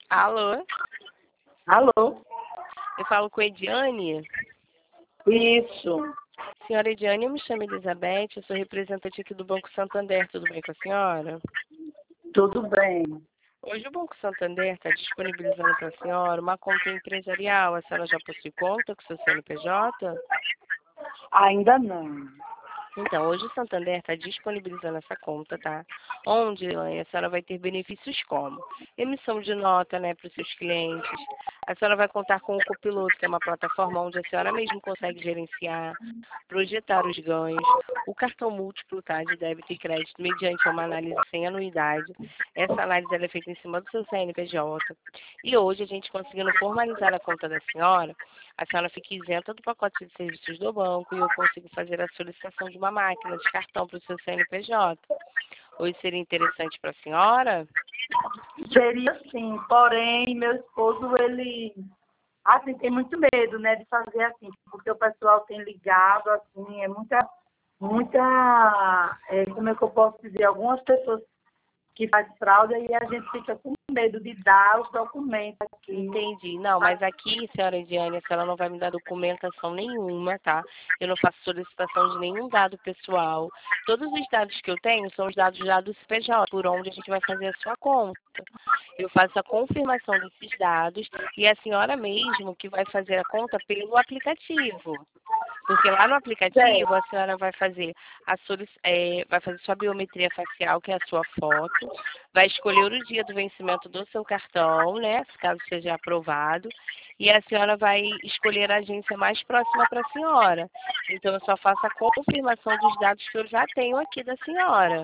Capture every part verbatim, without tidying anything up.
Alô? Alô? Eu falo com a Ediane? Isso. Senhora Ediane, eu me chamo Elizabeth, eu sou representante aqui do Banco Santander, tudo bem com a senhora? Tudo bem. Hoje o Banco Santander está disponibilizando para a senhora uma conta empresarial. A senhora já possui conta com seu C N P J? Ainda não. Então, hoje o Santander está disponibilizando essa conta, tá? Onde, Elaine, a senhora vai ter benefícios como emissão de nota, né, para os seus clientes. A senhora vai contar com o Copiloto, que é uma plataforma onde a senhora mesmo consegue gerenciar, projetar os ganhos. O cartão múltiplo, tá, de débito e crédito, mediante uma análise sem anuidade. Essa análise ela é feita em cima do seu C N P J. E hoje, a gente conseguindo formalizar a conta da senhora, a senhora fica isenta do pacote de serviços do banco e eu consigo fazer a solicitação de uma máquina de cartão para o seu C N P J. Hoje seria interessante para a senhora? Seria sim, porém, meu esposo, ele, assim, tem muito medo, né, de fazer assim, porque o pessoal tem ligado, assim, é muita, muita, é, como é que eu posso dizer, algumas pessoas que fazem fraude e a gente fica com medo de dar os documentos aqui. Entendi. Não, mas aqui, senhora Ediane, a senhora não vai me dar documentação nenhuma, tá? Eu não faço solicitação de nenhum dado pessoal. Todos os dados que eu tenho são os dados já do C P J, por onde a gente vai fazer a sua conta. Eu faço a confirmação desses dados e é a senhora mesmo que vai fazer a conta pelo aplicativo. Porque lá no aplicativo a senhora vai fazer a solic... é, vai fazer sua biometria facial, que é a sua foto, vai escolher o dia do vencimento do seu cartão, né, se caso seja aprovado, e a senhora vai escolher a agência mais próxima para a senhora. Então eu só faço a confirmação dos dados que eu já tenho aqui da senhora.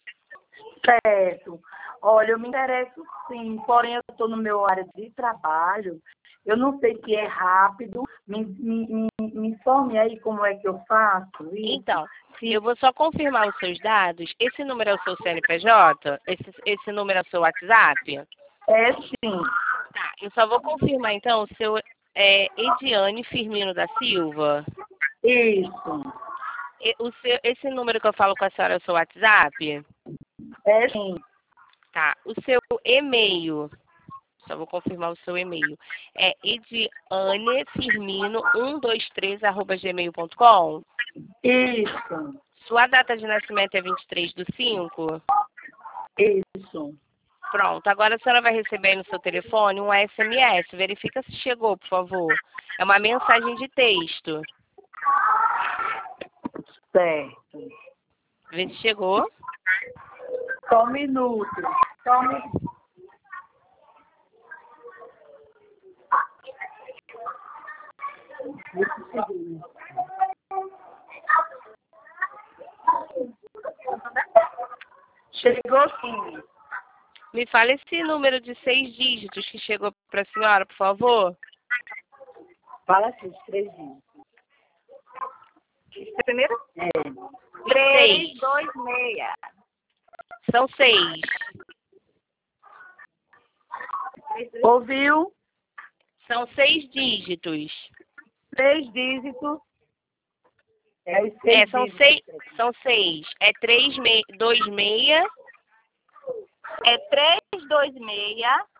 Certo. Olha, eu me interesso sim, porém eu estou no meu área de trabalho. Eu não sei se é rápido. Me, me, me, me informe aí como é que eu faço isso. Então, se... eu vou só confirmar os seus dados. Esse número é o seu C N P J? Esse, esse número é o seu WhatsApp? É sim. Tá, eu só vou confirmar então o seu é, Ediane Firmino da Silva. Isso. E, o seu, esse número que eu falo com a senhora é o seu WhatsApp? É sim. Tá, o seu e-mail, só vou confirmar o seu e-mail, é edianefirmino um dois três arroba gmail ponto com? Isso. Sua data de nascimento é vinte e três do cinco? Isso. Pronto, agora a senhora vai receber aí no seu telefone um S M S. Verifica se chegou, por favor. É uma mensagem de texto. Certo. Vê se chegou. Só um minuto. Só um minuto. Chegou sim. Me fala esse número de seis dígitos que chegou para a senhora, por favor. Fala assim, três dias. Primeiro? É. Seis. dois seis. São seis. Ouviu? São seis dígitos. Três dígitos. É, os seis É, são dígitos. seis. São seis. É três, me, dois, meia. É três dois seis,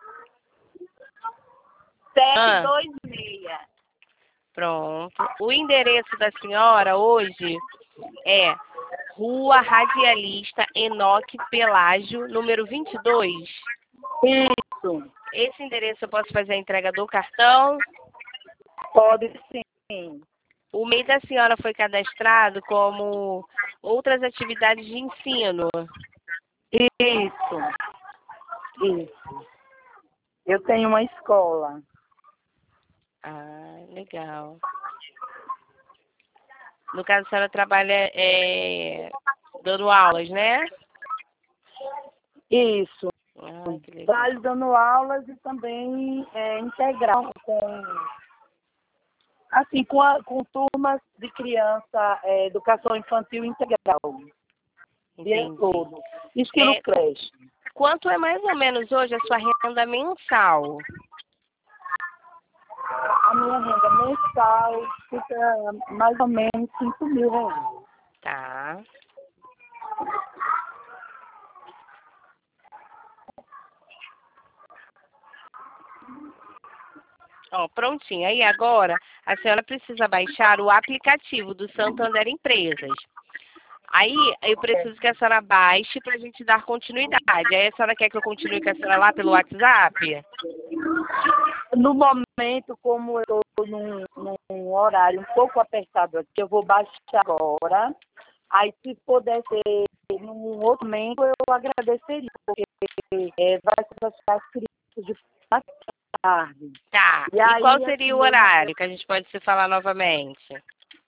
sete Ah, dois seis. pronto. O endereço da senhora hoje é Rua Radialista Enoque Pelágio, número vinte e dois. Isso. Esse endereço eu posso fazer a entrega do cartão. Pode sim. O e-mail da senhora foi cadastrado como outras atividades de ensino. Isso. Isso. Eu tenho uma escola. Ah, legal. No caso, a senhora trabalha é, dando aulas, né? Isso. Ah, que legal. Trabalho dando aulas e também é, integral com, assim, com, a, com turmas de criança, é, educação infantil integral. Dia Entendi. todo. Estilo É, creche. quanto é mais ou menos hoje a sua renda mensal? A minha renda mensal fica mais ou menos cinco mil reais. Tá. Ó, prontinho. Aí agora a senhora precisa baixar o aplicativo do Santander Empresas. Aí eu preciso que a senhora baixe para a gente dar continuidade. Aí a senhora quer que eu continue com a senhora lá pelo WhatsApp? No momento, como eu estou num, num horário um pouco apertado aqui, eu vou baixar agora. Aí, se puder ser num outro momento, eu agradeceria, porque é, vai ficar escrito de tarde. Tá. E, E aí, qual seria assim, o horário que a gente pode se falar novamente?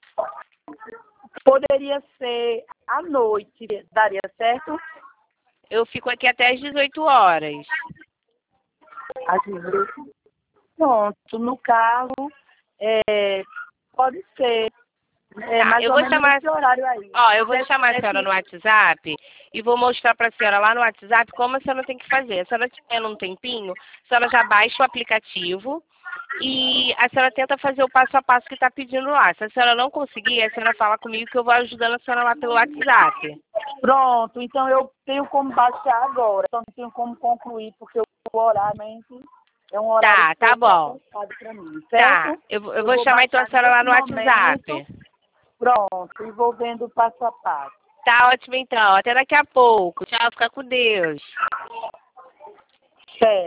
poderia ser à noite, daria certo? Eu fico aqui até às dezoito horas. Às dezoito. Pronto, no caso, é, pode ser. É Tá, mais eu ou vou menos chamar, esse horário aí. ó, eu vou Deve- chamar a deve- senhora no WhatsApp e vou mostrar para a senhora lá no WhatsApp como a senhora tem que fazer. Se a senhora tiver um tempinho, a senhora já baixa o aplicativo e a senhora tenta fazer o passo a passo que está pedindo lá. Se a senhora não conseguir, a senhora fala comigo que eu vou ajudando a senhora lá pelo WhatsApp. Pronto, então eu tenho como baixar agora, só não tenho como concluir, porque o horário realmente é um horário Tá, tá pouco bom. apertado para mim, Tá, certo? eu, vou- eu Eu vou vou chamar então a baixar senhora lá no nesse WhatsApp. momento. Pronto, e vou vendo passo a passo. Tá ótimo então, até daqui a pouco. Tchau, fica com Deus. Certo.